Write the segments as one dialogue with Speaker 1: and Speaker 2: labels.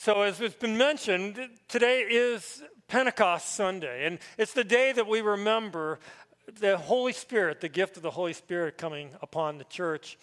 Speaker 1: So as it's been mentioned, today is Pentecost Sunday, and it's the day that we remember the Holy Spirit, the gift of the Holy Spirit coming upon the church.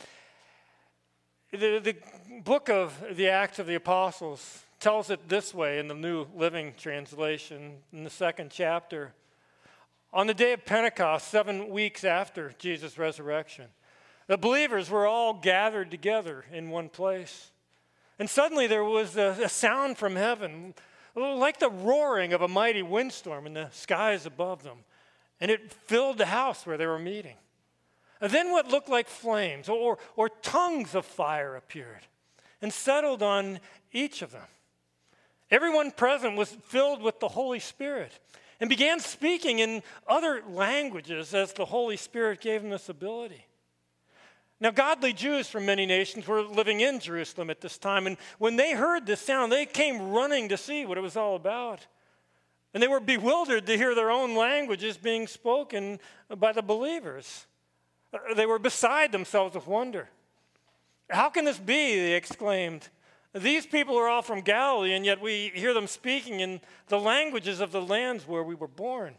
Speaker 1: The book of the Acts of the Apostles tells it this way in the New Living Translation in the second chapter. On the day of Pentecost, 7 weeks after Jesus' resurrection, the believers were all gathered together in one place. And suddenly there was a sound from heaven, like the roaring of a mighty windstorm in the skies above them. And it filled the house where they were meeting. And then what looked like flames or tongues of fire appeared and settled on each of them. Everyone present was filled with the Holy Spirit and began speaking in other languages as the Holy Spirit gave them this ability. Now, godly Jews from many nations were living in Jerusalem at this time, and when they heard this sound, they came running to see what it was all about. And they were bewildered to hear their own languages being spoken by the believers. They were beside themselves with wonder. "How can this be?" they exclaimed. "These people are all from Galilee, and yet we hear them speaking in the languages of the lands where we were born."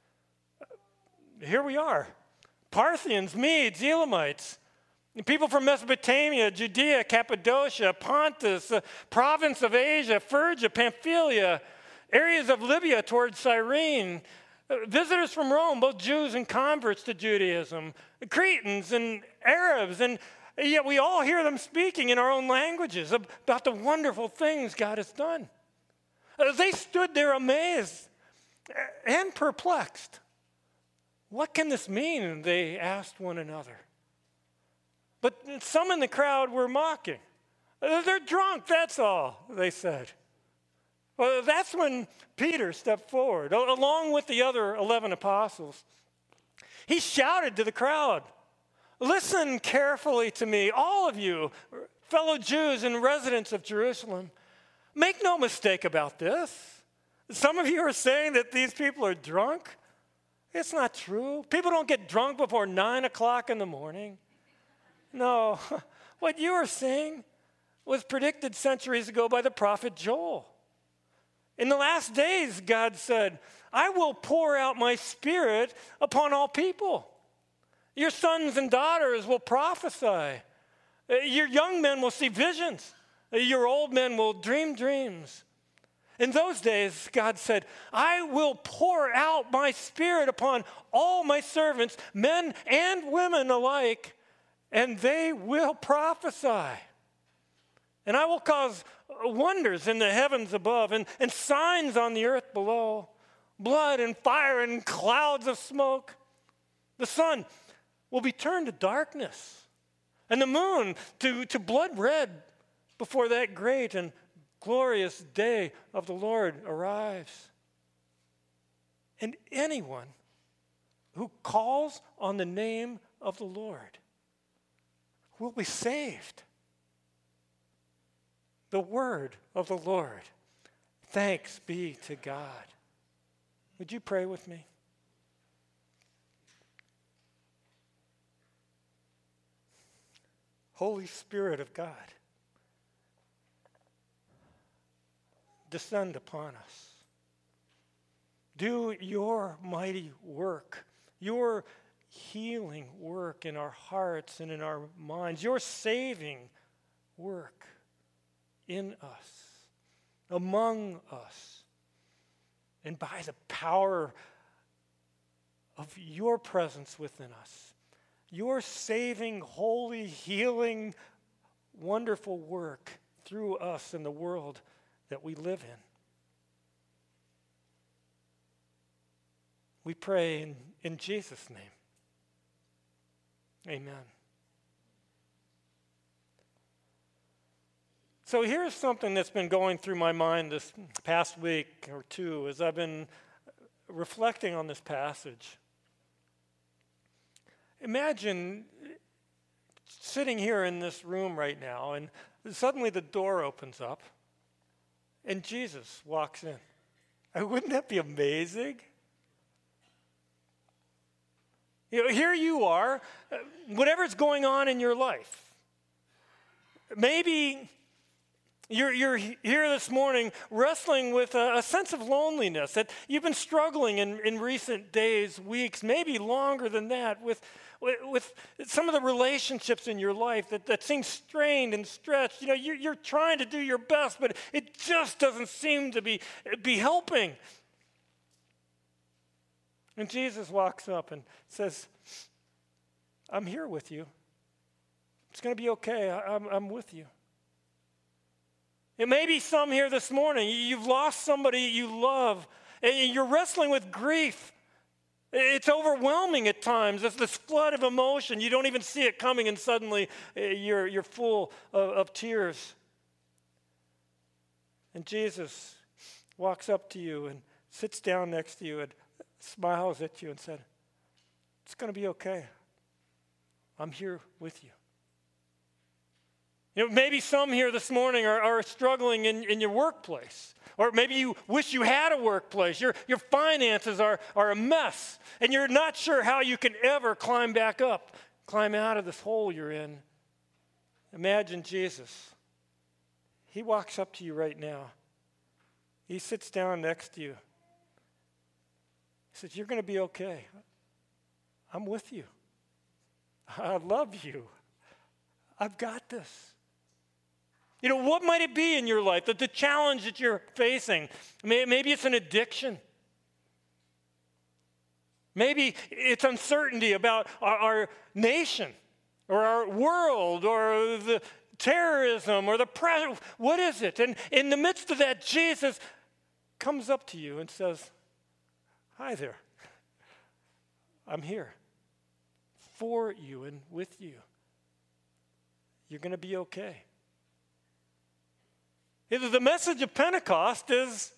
Speaker 1: Here we are, Parthians, Medes, Elamites, people from Mesopotamia, Judea, Cappadocia, Pontus, the province of Asia, Phrygia, Pamphylia, areas of Libya towards Cyrene, visitors from Rome, both Jews and converts to Judaism, Cretans and Arabs, and yet we all hear them speaking in our own languages about the wonderful things God has done. They stood there amazed and perplexed. "What can this mean?" they asked one another. But some in the crowd were mocking. "They're drunk, that's all," they said. Well, that's when Peter stepped forward, along with the other 11 apostles. He shouted to the crowd, "Listen carefully to me, all of you, fellow Jews and residents of Jerusalem. Make no mistake about this. Some of you are saying that these people are drunk. It's not true. People don't get drunk before 9 o'clock in the morning. No, what you are saying was predicted centuries ago by the prophet Joel. In the last days, God said, I will pour out my spirit upon all people. Your sons and daughters will prophesy. Your young men will see visions. Your old men will dream dreams. In those days, God said, I will pour out my spirit upon all my servants, men and women alike, and they will prophesy. And I will cause wonders in the heavens above and signs on the earth below, blood and fire and clouds of smoke. The sun will be turned to darkness, and the moon to blood red before that great and glorious day of the Lord arrives. And anyone who calls on the name of the Lord will be saved." The word of the Lord. Thanks be to God. Would you pray with me? Holy Spirit of God, descend upon us. Do your mighty work, your healing work in our hearts and in our minds, your saving work in us, among us, and by the power of your presence within us, your saving, holy, healing, wonderful work through us in the world that we live in. We pray in Jesus' name. Amen. So here's something that's been going through my mind this past week or two as I've been reflecting on this passage. Imagine sitting here in this room right now, and suddenly the door opens up, and Jesus walks in. Wouldn't that be amazing? You know, here you are, whatever's going on in your life. Maybe You're here this morning wrestling with a sense of loneliness that you've been struggling in recent days, weeks, maybe longer than that, with some of the relationships in your life that seem strained and stretched. You're trying to do your best, but it just doesn't seem to be helping. And Jesus walks up and says, I'm here with you. It's going to be okay. I'm with you. It may be some here this morning. You've lost somebody you love, and you're wrestling with grief. It's overwhelming at times. It's this flood of emotion. You don't even see it coming, and suddenly you're full of tears. And Jesus walks up to you and sits down next to you and smiles at you and said, it's going to be okay. I'm here with you. Maybe some here this morning are struggling in your workplace. Or maybe you wish you had a workplace. Your finances are a mess. And you're not sure how you can ever climb out of this hole you're in. Imagine Jesus. He walks up to you right now. He sits down next to you. He says, you're going to be okay. I'm with you. I love you. I've got this. What might it be in your life, the challenge that you're facing? Maybe it's an addiction. Maybe it's uncertainty about our nation or our world or the terrorism or the pressure. What is it? And in the midst of that, Jesus comes up to you and says, hi there. I'm here for you and with you. You're going to be okay. The message of Pentecost is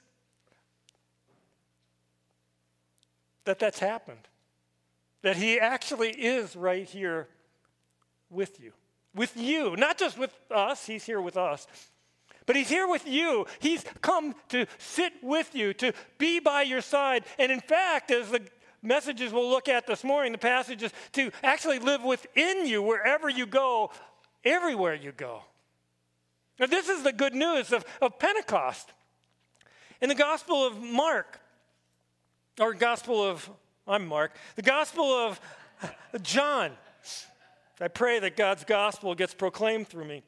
Speaker 1: that's happened. That he actually is right here with you. With you, not just with us, he's here with us. But he's here with you. He's come to sit with you, to be by your side. And in fact, as the messages we'll look at this morning, the passages, to actually live within you wherever you go, everywhere you go. Now, this is the good news of Pentecost. In the Gospel of Mark, or I'm Mark, the Gospel of John. I pray that God's gospel gets proclaimed through me.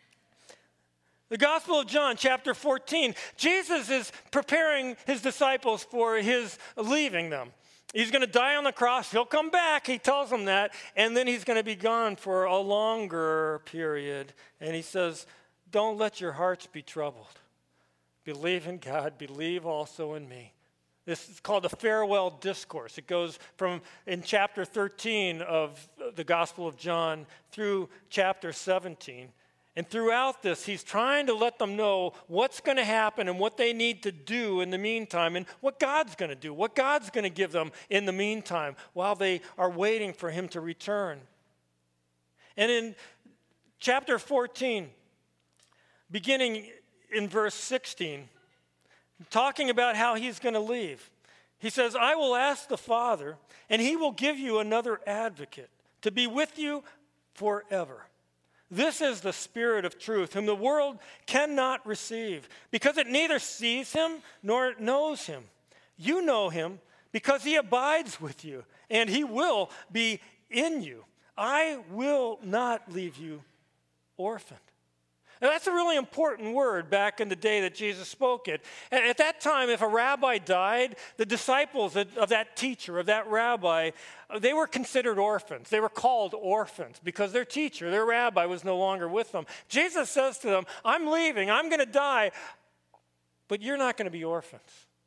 Speaker 1: The Gospel of John, chapter 14, Jesus is preparing his disciples for his leaving them. He's going to die on the cross. He'll come back. He tells them that. And then he's going to be gone for a longer period. And he says, don't let your hearts be troubled. Believe in God. Believe also in me. This is called the farewell discourse. It goes from in chapter 13 of the Gospel of John through chapter 17. And throughout this, he's trying to let them know what's going to happen and what they need to do in the meantime and what God's going to do, what God's going to give them in the meantime while they are waiting for him to return. And in chapter 14, beginning in verse 16, talking about how he's going to leave, he says, I will ask the Father, and he will give you another advocate to be with you forever. This is the Spirit of truth, whom the world cannot receive, because it neither sees him nor knows him. You know him because he abides with you, and he will be in you. I will not leave you orphaned. Now, that's a really important word back in the day that Jesus spoke it. At that time, if a rabbi died, the disciples of that teacher, of that rabbi, they were considered orphans. They were called orphans because their teacher, their rabbi, was no longer with them. Jesus says to them, I'm leaving, I'm going to die, but you're not going to be orphans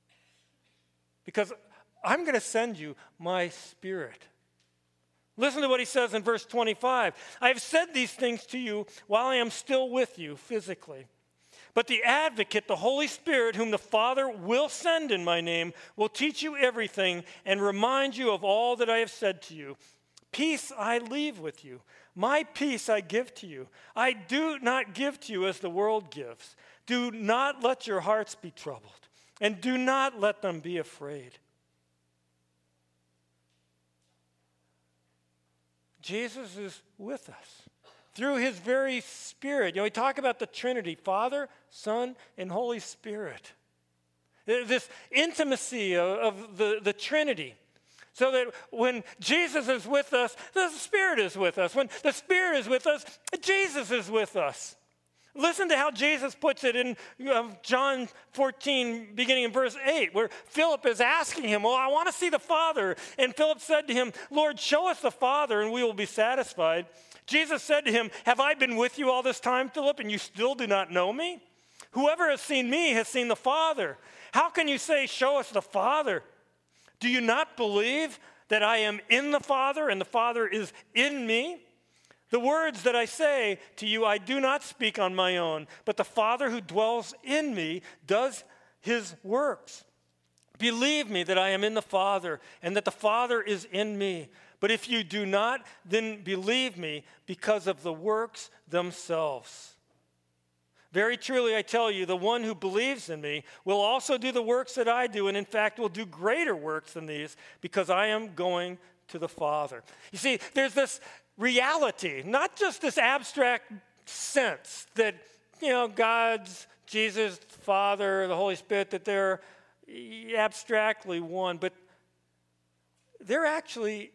Speaker 1: because I'm going to send you my Spirit. Listen to what he says in verse 25. I have said these things to you while I am still with you physically. But the advocate, the Holy Spirit, whom the Father will send in my name, will teach you everything and remind you of all that I have said to you. Peace I leave with you. My peace I give to you. I do not give to you as the world gives. Do not let your hearts be troubled, and do not let them be afraid. Jesus is with us through his very Spirit. We talk about the Trinity, Father, Son, and Holy Spirit. This intimacy of the Trinity. So that when Jesus is with us, the Spirit is with us. When the Spirit is with us, Jesus is with us. Listen to how Jesus puts it in John 14, beginning in verse 8, where Philip is asking him, I want to see the Father. And Philip said to him, Lord, show us the Father, and we will be satisfied. Jesus said to him, have I been with you all this time, Philip, and you still do not know me? Whoever has seen me has seen the Father. How can you say, show us the Father? Do you not believe that I am in the Father and the Father is in me? The words that I say to you, I do not speak on my own, but the Father who dwells in me does his works. Believe me that I am in the Father and that the Father is in me. But if you do not, then believe me because of the works themselves. Very truly, I tell you, the one who believes in me will also do the works that I do, and in fact will do greater works than these, because I am going to the Father. You see, there's this reality, not just this abstract sense that, God's, Jesus, Father, the Holy Spirit, that they're abstractly one, but they're actually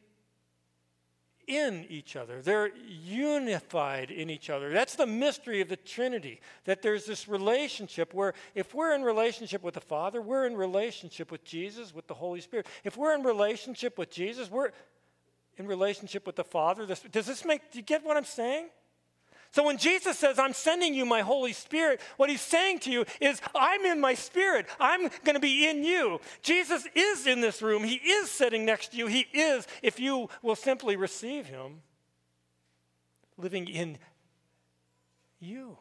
Speaker 1: in each other. They're unified in each other. That's the mystery of the Trinity, that there's this relationship where if we're in relationship with the Father, we're in relationship with Jesus, with the Holy Spirit. If we're in relationship with Jesus, we're in relationship with the Father. Do you get what I'm saying? So when Jesus says, I'm sending you my Holy Spirit, what he's saying to you is, I'm in my Spirit. I'm going to be in you. Jesus is in this room. He is sitting next to you. He is, if you will simply receive him, living in you.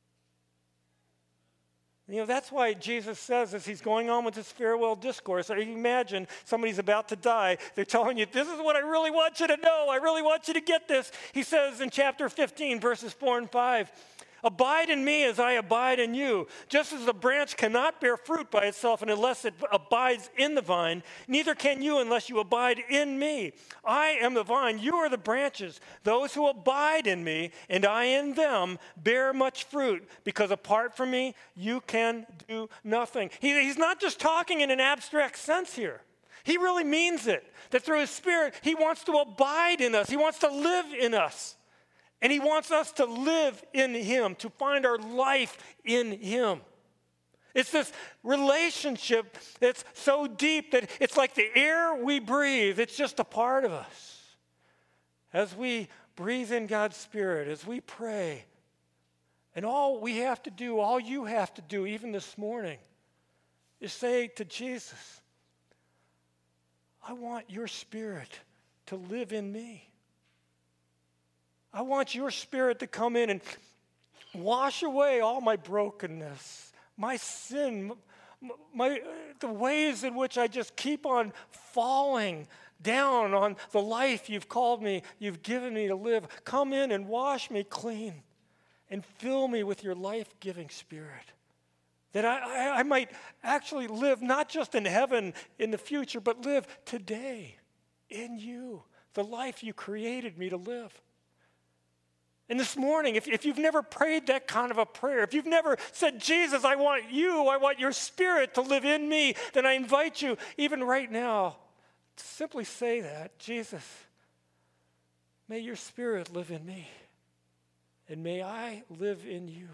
Speaker 1: That's why Jesus says, as he's going on with his farewell discourse, you imagine somebody's about to die. They're telling you, this is what I really want you to know. I really want you to get this. He says in chapter 15, verses 4 and 5, abide in me as I abide in you. Just as the branch cannot bear fruit by itself unless it abides in the vine, neither can you unless you abide in me. I am the vine, you are the branches. Those who abide in me and I in them bear much fruit, because apart from me, you can do nothing. He's not just talking in an abstract sense here. He really means it, that through his Spirit, he wants to abide in us. He wants to live in us. And he wants us to live in him, to find our life in him. It's this relationship that's so deep that it's like the air we breathe. It's just a part of us. As we breathe in God's Spirit, as we pray, and all we have to do, all you have to do, even this morning, is say to Jesus, I want your Spirit to live in me. I want your Spirit to come in and wash away all my brokenness, my sin, the ways in which I just keep on falling down on the life you've called me, you've given me to live. Come in and wash me clean and fill me with your life-giving Spirit, that I might actually live not just in heaven in the future, but live today in you, the life you created me to live. And this morning, if you've never prayed that kind of a prayer, if you've never said, Jesus, I want your Spirit to live in me, then I invite you, even right now, to simply say that, Jesus, may your Spirit live in me, and may I live in you.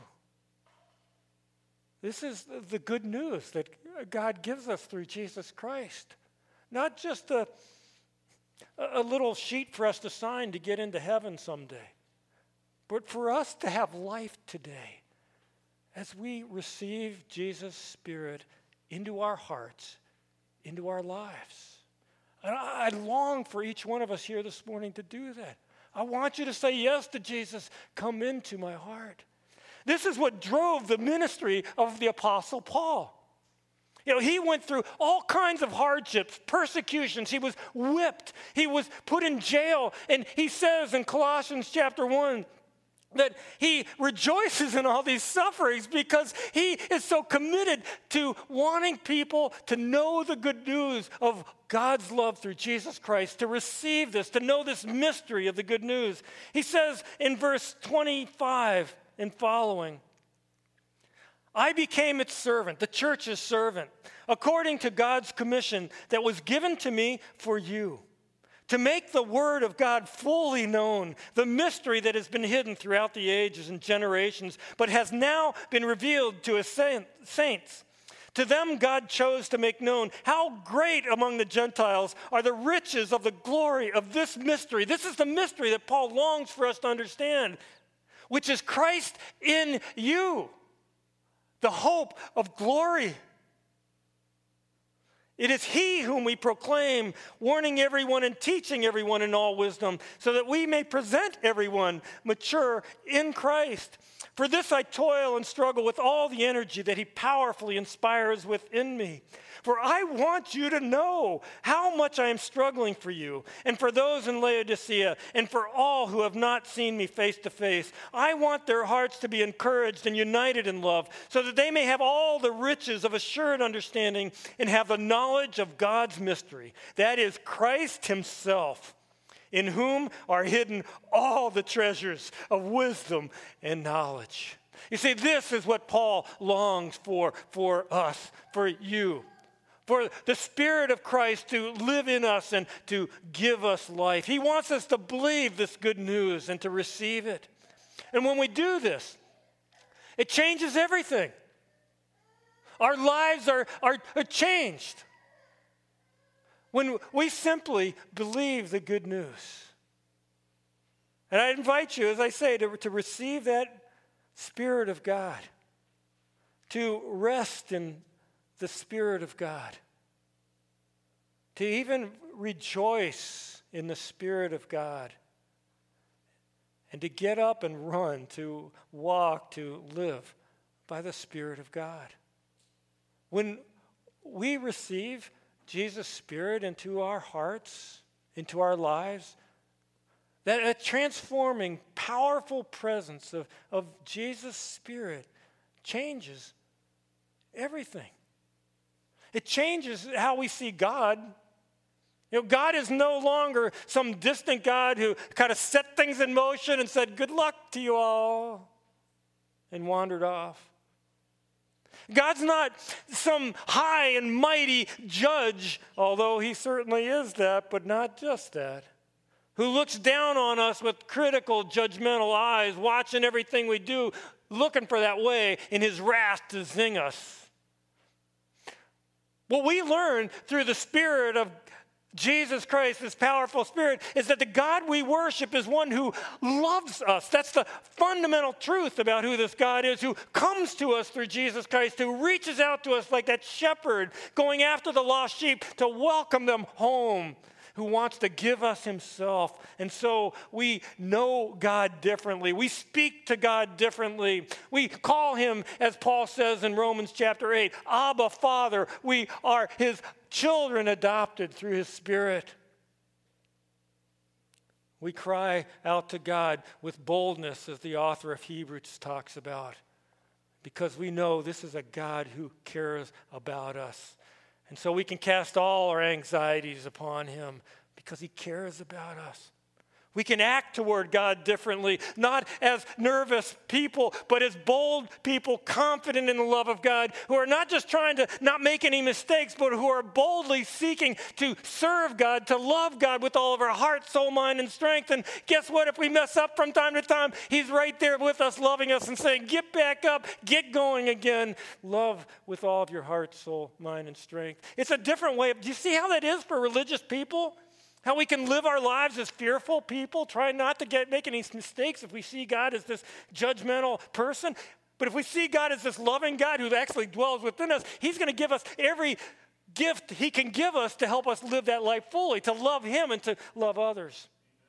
Speaker 1: This is the good news that God gives us through Jesus Christ. Not just a little sheet for us to sign to get into heaven someday, but for us to have life today as we receive Jesus' Spirit into our hearts, into our lives. And I long for each one of us here this morning to do that. I want you to say yes to Jesus. Come into my heart. This is what drove the ministry of the Apostle Paul. He went through all kinds of hardships, persecutions. He was whipped. He was put in jail. And he says in Colossians chapter 1, that he rejoices in all these sufferings because he is so committed to wanting people to know the good news of God's love through Jesus Christ, to receive this, to know this mystery of the good news. He says in verse 25 and following, I became its servant, the church's servant, according to God's commission that was given to me for you, to make the word of God fully known, the mystery that has been hidden throughout the ages and generations, but has now been revealed to his saints. To them God chose to make known how great among the Gentiles are the riches of the glory of this mystery. This is the mystery that Paul longs for us to understand, which is Christ in you, the hope of glory. It is he whom we proclaim, warning everyone and teaching everyone in all wisdom, so that we may present everyone mature in Christ. For this I toil and struggle with all the energy that he powerfully inspires within me. For I want you to know how much I am struggling for you, and for those in Laodicea, and for all who have not seen me face to face. I want their hearts to be encouraged and united in love, so that they may have all the riches of assured understanding and have the knowledge of God's mystery, that is Christ himself, in whom are hidden all the treasures of wisdom and knowledge. You see, this is what Paul longs for us, for you. For the Spirit of Christ to live in us and to give us life. He wants us to believe this good news and to receive it. And when we do this, it changes everything. Our lives are changed when we simply believe the good news. And I invite you, as I say, to receive that Spirit of God, to rest in the Spirit of God, to even rejoice in the Spirit of God, and to get up and run, to walk, to live by the Spirit of God. When we receive Jesus' Spirit into our hearts, into our lives, that transforming, powerful presence of Jesus' Spirit changes everything. It changes how we see God. You know, God is no longer some distant God who kind of set things in motion and said, good luck to you all, and wandered off. God's not some high and mighty judge, although he certainly is that, but not just that, who looks down on us with critical, judgmental eyes, watching everything we do, looking for that way in his wrath to zing us. What we learn through the Spirit of Jesus Christ, this powerful Spirit, is that the God we worship is one who loves us. That's the fundamental truth about who this God is, who comes to us through Jesus Christ, who reaches out to us like that shepherd going after the lost sheep to welcome them home, who wants to give us himself. And so we know God differently. We speak to God differently. We call him, as Paul says in Romans chapter 8, Abba, Father. We are his children adopted through his Spirit. We cry out to God with boldness, as the author of Hebrews talks about, because we know this is a God who cares about us. And so we can cast all our anxieties upon him because he cares about us. We can act toward God differently, not as nervous people, but as bold people, confident in the love of God, who are not just trying to not make any mistakes, but who are boldly seeking to serve God, to love God with all of our heart, soul, mind, and strength. And guess what? If we mess up from time to time, he's right there with us, loving us and saying, get back up, get going again. Love with all of your heart, soul, mind, and strength. It's a different way. Do you see how that is for religious people? How we can live our lives as fearful people, try not to make any mistakes if we see God as this judgmental person. But if we see God as this loving God who actually dwells within us, he's going to give us every gift he can give us to help us live that life fully, to love him and to love others.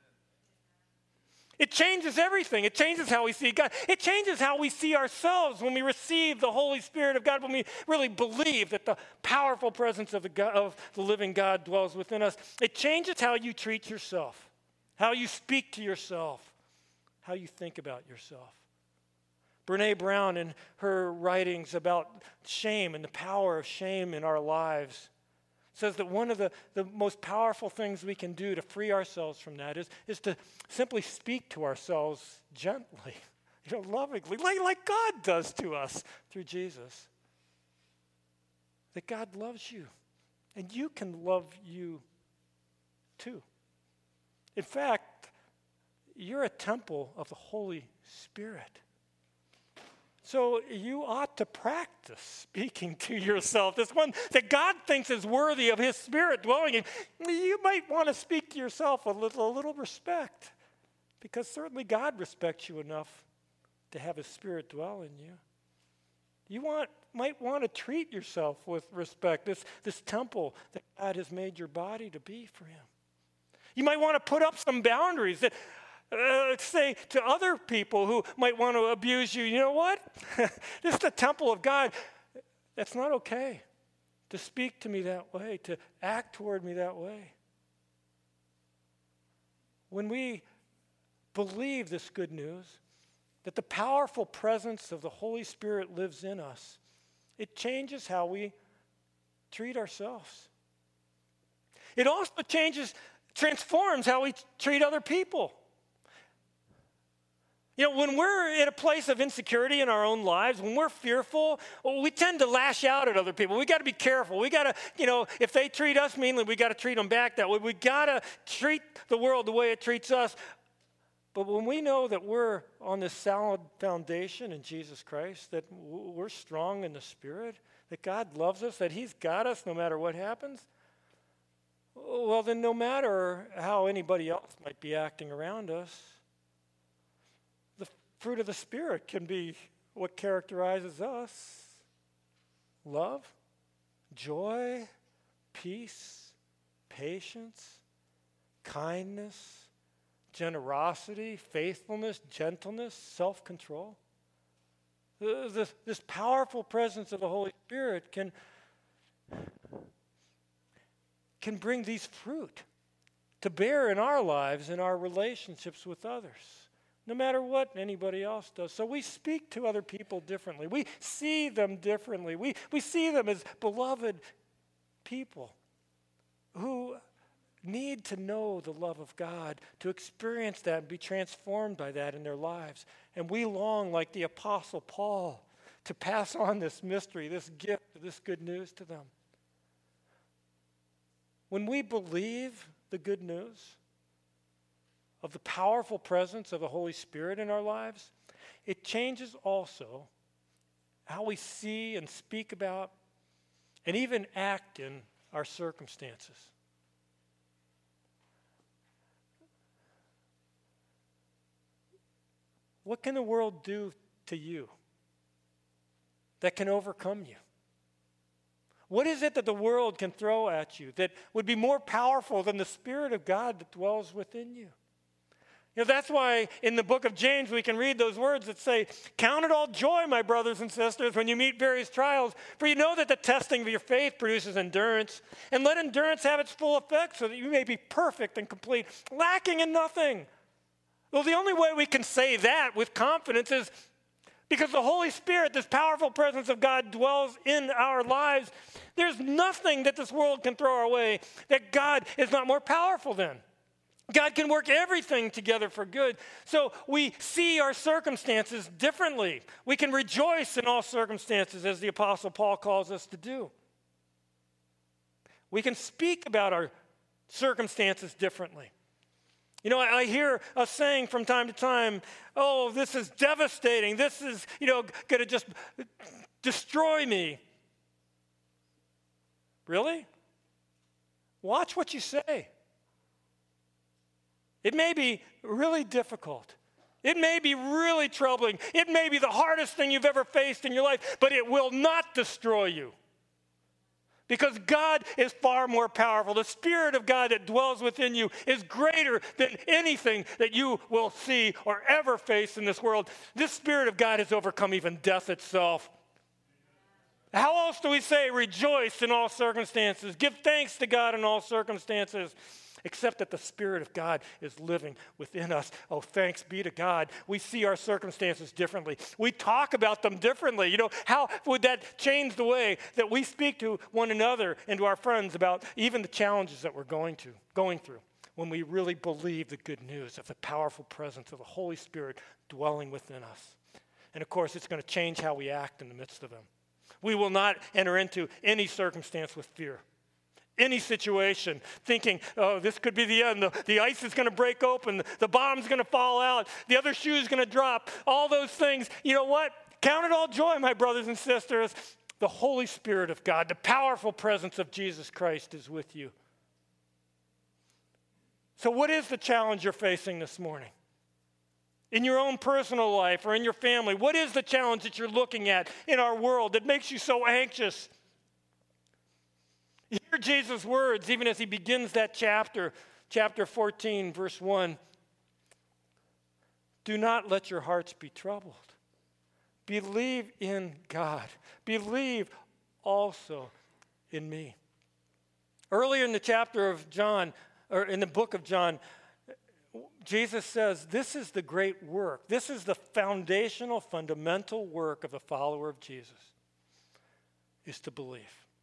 Speaker 1: It changes everything. It changes how we see God. It changes how we see ourselves when we receive the Holy Spirit of God, when we really believe that the powerful presence of the living God dwells within us. It changes how you treat yourself, how you speak to yourself, how you think about yourself. Brene Brown, in her writings about shame and the power of shame in our lives, says that one of the most powerful things we can do to free ourselves from that is to simply speak to ourselves gently, lovingly, like God does to us through Jesus. That God loves you, and you can love you too. In fact, you're a temple of the Holy Spirit. So you ought to practice speaking to yourself. This one that God thinks is worthy of his Spirit dwelling in. You might want to speak to yourself a little respect, because certainly God respects you enough to have his Spirit dwell in you. You might want to treat yourself with respect, this temple that God has made your body to be for him. You might want to put up some boundaries that say to other people who might want to abuse you, you know what? This is the temple of God. That's not okay to speak to me that way, to act toward me that way. When we believe this good news, that the powerful presence of the Holy Spirit lives in us, it changes how we treat ourselves. It also transforms how we treat other people. When we're in a place of insecurity in our own lives, when we're fearful, we tend to lash out at other people. We got to be careful. We got to, if they treat us meanly, we got to treat them back that way. We got to treat the world the way it treats us. But when we know that we're on this solid foundation in Jesus Christ, that we're strong in the Spirit, that God loves us, that he's got us no matter what happens, well, then no matter how anybody else might be acting around us, fruit of the Spirit can be what characterizes us. Love, joy, peace, patience, kindness, generosity, faithfulness, gentleness, self-control. This powerful presence of the Holy Spirit can bring these fruit to bear in our lives, in our relationships with others, no matter what anybody else does. So we speak to other people differently. We see them differently. We see them as beloved people who need to know the love of God, to experience that and be transformed by that in their lives. And we long, like the Apostle Paul, to pass on this mystery, this gift, this good news to them. When we believe the good news of the powerful presence of the Holy Spirit in our lives, it changes also how we see and speak about and even act in our circumstances. What can the world do to you that can overcome you? What is it that the world can throw at you that would be more powerful than the Spirit of God that dwells within you? That's why in the book of James we can read those words that say, "Count it all joy, my brothers and sisters, when you meet various trials, for you know that the testing of your faith produces endurance. And let endurance have its full effect so that you may be perfect and complete, lacking in nothing." Well, the only way we can say that with confidence is because the Holy Spirit, this powerful presence of God, dwells in our lives. There's nothing that this world can throw our way that God is not more powerful than. God can work everything together for good. So we see our circumstances differently. We can rejoice in all circumstances, as the Apostle Paul calls us to do. We can speak about our circumstances differently. I hear us saying from time to time, "Oh, this is devastating. This is, going to just destroy me." Really? Watch what you say. It may be really difficult. It may be really troubling. It may be the hardest thing you've ever faced in your life, but it will not destroy you. Because God is far more powerful. The Spirit of God that dwells within you is greater than anything that you will see or ever face in this world. This Spirit of God has overcome even death itself. How else do we say rejoice in all circumstances? Give thanks to God in all circumstances. except that the Spirit of God is living within us. Oh, thanks be to God. We see our circumstances differently. We talk about them differently. You know, how would that change the way that we speak to one another and to our friends about even the challenges that we're going through, when we really believe the good news of the powerful presence of the Holy Spirit dwelling within us? And of course, it's going to change how we act in the midst of them. We will not enter into any circumstance with fear, any situation, thinking, oh, this could be the end. The ice is going to break open. The bomb's going to fall out. The other shoe is going to drop. All those things. You know what? Count it all joy, my brothers and sisters. The Holy Spirit of God, the powerful presence of Jesus Christ is with you. So what is the challenge you're facing this morning? In your own personal life or in your family, what is the challenge that you're looking at in our world that makes you so anxious? Hear Jesus' words even as he begins that chapter 14, verse 1. Do not let your hearts be troubled. Believe in God. Believe also in me. Earlier in the chapter of John, or in the book of John, Jesus says, this is the great work. This is the foundational, fundamental work of the follower of Jesus, is to believe.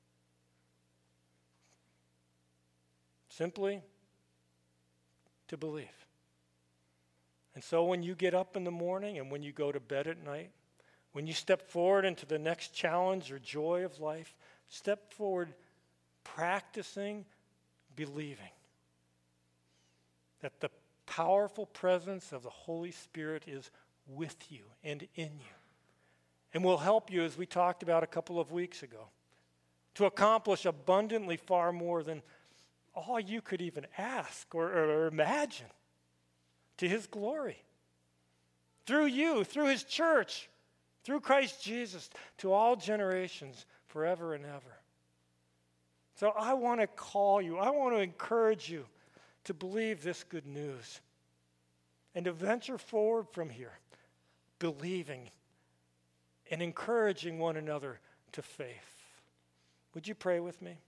Speaker 1: Simply to believe. And so when you get up in the morning and when you go to bed at night, when you step forward into the next challenge or joy of life, step forward practicing believing that the powerful presence of the Holy Spirit is with you and in you, and will help you, as we talked about a couple of weeks ago, to accomplish abundantly far more than all you could even ask or imagine, to his glory. Through you, through his church, through Christ Jesus, to all generations, forever and ever. So I want to call you, I want to encourage you to believe this good news and to venture forward from here, believing and encouraging one another to faith. Would you pray with me?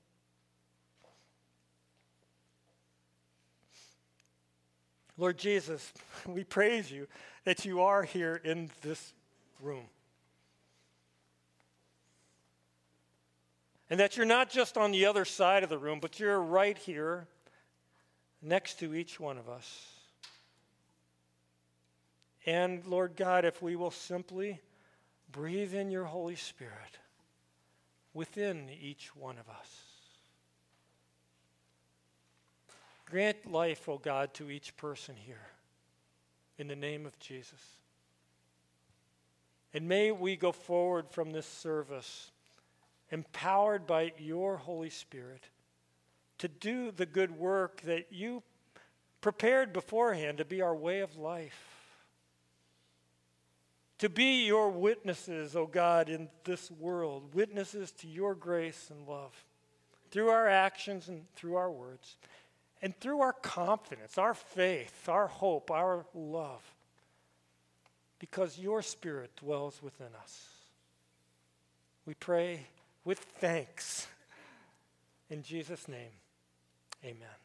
Speaker 1: Lord Jesus, we praise you that you are here in this room. And that you're not just on the other side of the room, but you're right here next to each one of us. And Lord God, if we will simply breathe in your Holy Spirit within each one of us. Grant life, O God, to each person here in the name of Jesus. And may we go forward from this service empowered by your Holy Spirit to do the good work that you prepared beforehand to be our way of life. To be your witnesses, O God, in this world, witnesses to your grace and love, through our actions and through our words, and through our confidence, our faith, our hope, our love, because your Spirit dwells within us. We pray with thanks. In Jesus' name, amen.